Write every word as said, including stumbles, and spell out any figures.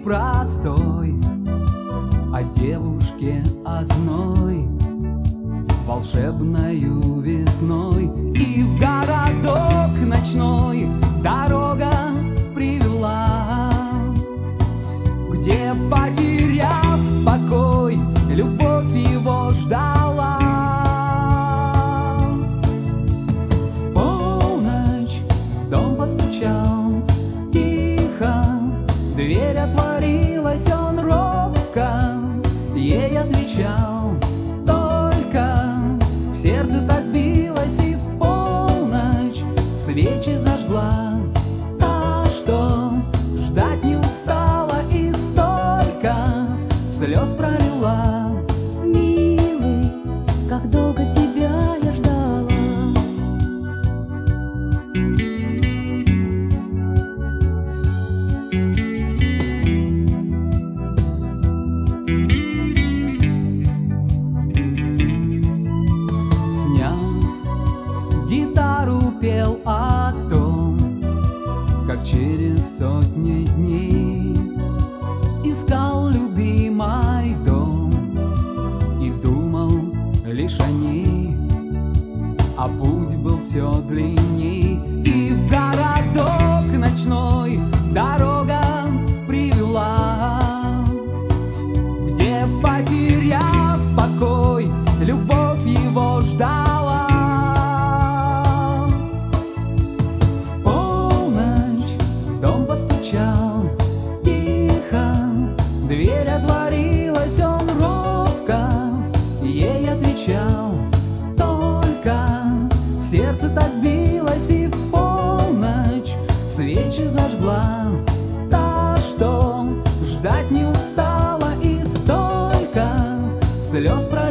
простой, о девушке одной, волшебною весной. И в городок ночной дорога привела, где, потеряв покой, любовь его ждала. В полночь в дом постучал тихо, дверь отворилась, он робко ей отвечал. Только сердце так билось, и в полночь свечи зажгла та, что ждать не устала и столько слез пролила. Милый, как долго тебя я ждала. Сняв гитару, пел о том, как через сотни дней искал любимый дом и думал лишь о ней, а путь был все длинней. И в городок ночной дорога привела, где, потеряв покой, любовь его ждала. В полночь в дом постучал тихо, дверь отворилась, он робко ей отвечал. Только сердце так билось, и в полночь свечи зажгла та, что ждать не устала и столько слез пролила.